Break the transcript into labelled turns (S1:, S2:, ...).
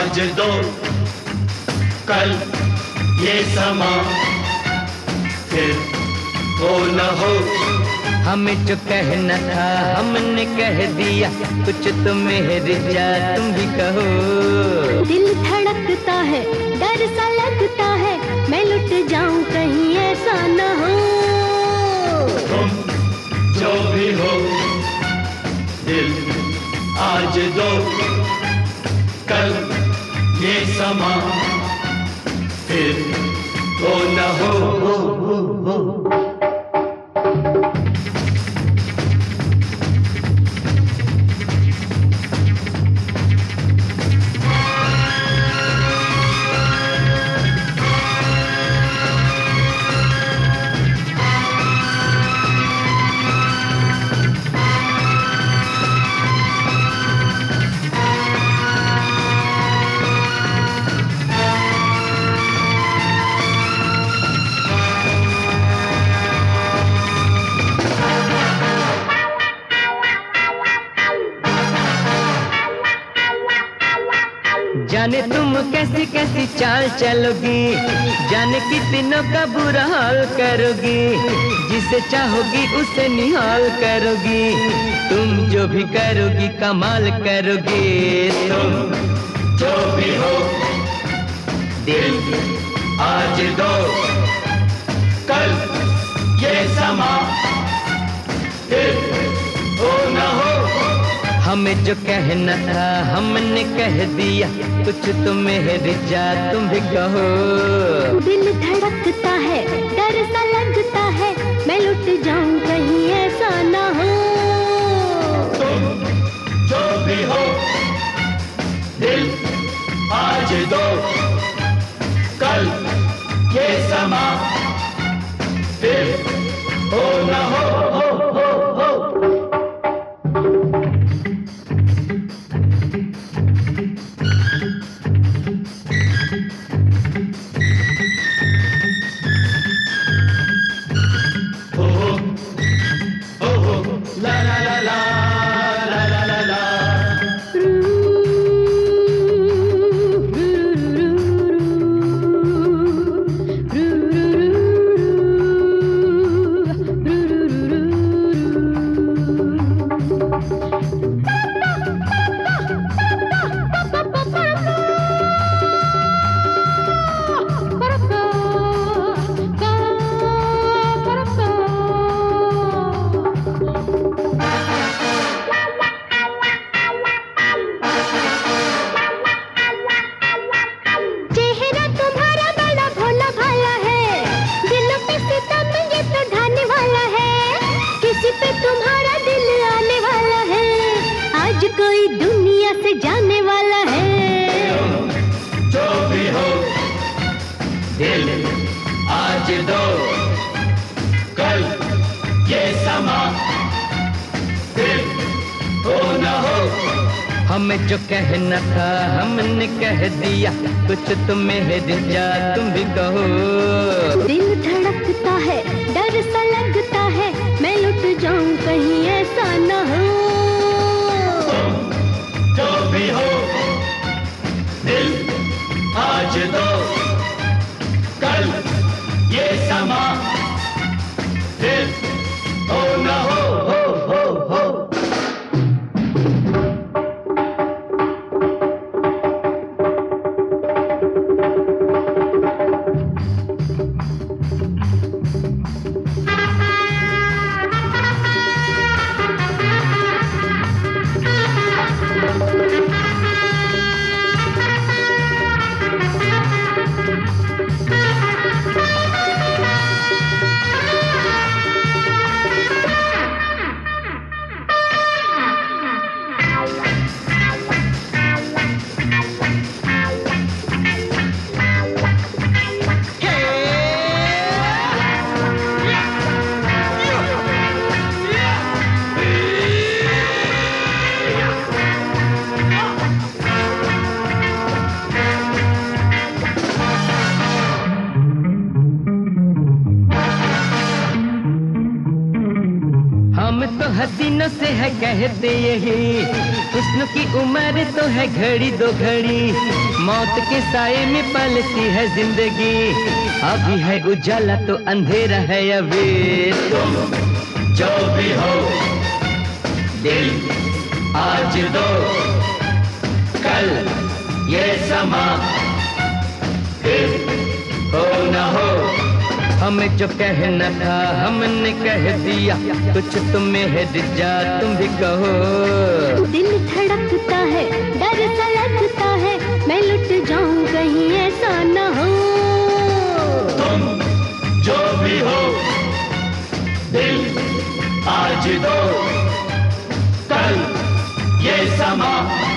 S1: आज दो कल ये समा फिर हो न हो।
S2: हमें जो कहना था हमने कह दिया, कुछ तो मेरी जान तुम भी कहो।
S3: दिल धड़कता है, डर सा लगता है, मैं लुट जाऊं कहीं ऐसा न हो।
S1: तुम जो भी हो दिल आज दो कल ये समा फिर हो न हो।
S2: जाने तुम कैसी कैसी चाल चलोगी, जाने कितनों का बुरा हाल करोगी, जिसे चाहोगी उसे निहाल करोगी, तुम जो भी करोगी कमाल करोगी।
S1: तुम जो भी हो दिल आज दो कल ये समा फिर हो न हो।
S2: हमें जो कहना था हमने कह दिया, कुछ तो मेरी जान तुम भी कहो।
S3: दिल धड़कता है, डर सा लगता है, मैं लुट जाऊं कहीं ऐसा न हो।
S1: तुम जो भी हो दिल आज दो कल ये समा फिर हो न हो।
S3: तुम्हारा दिल आने वाला है, आज कोई दुनिया से जाने वाला है।
S1: जो भी हो दिल आज दो कल ये समा फिर हो न हो।
S2: हमें जो कहना था हमने कह दिया, कुछ तो मेरी जान तुम भी कहो।
S3: दिल धड़कता है, डर सा लगता है, मैं लुट जाऊं कहीं ऐसा न हो।
S1: तुम जो भी हो दिल आज दो कल ये समा फिर हो न हो।
S2: हसीनों से है कहते यही, हुस्न की उम्र तो है घड़ी दो घड़ी, मौत के साए में पलती है जिंदगी, अभी है उजाला तो अंधेरा है अभी।
S1: तुम जो भी हो दिल आज दो, कल ये समा फिर हो न हो।
S2: हमें जो कहना था हमने कह दिया, कुछ तुम्हें है जा तुम भी कहो।
S3: दिल धड़कता है, डर सा लगता है, मैं लुट जाऊं कहीं ऐसा न हो।
S1: तुम जो भी हो दिल आज दो, कल ये समा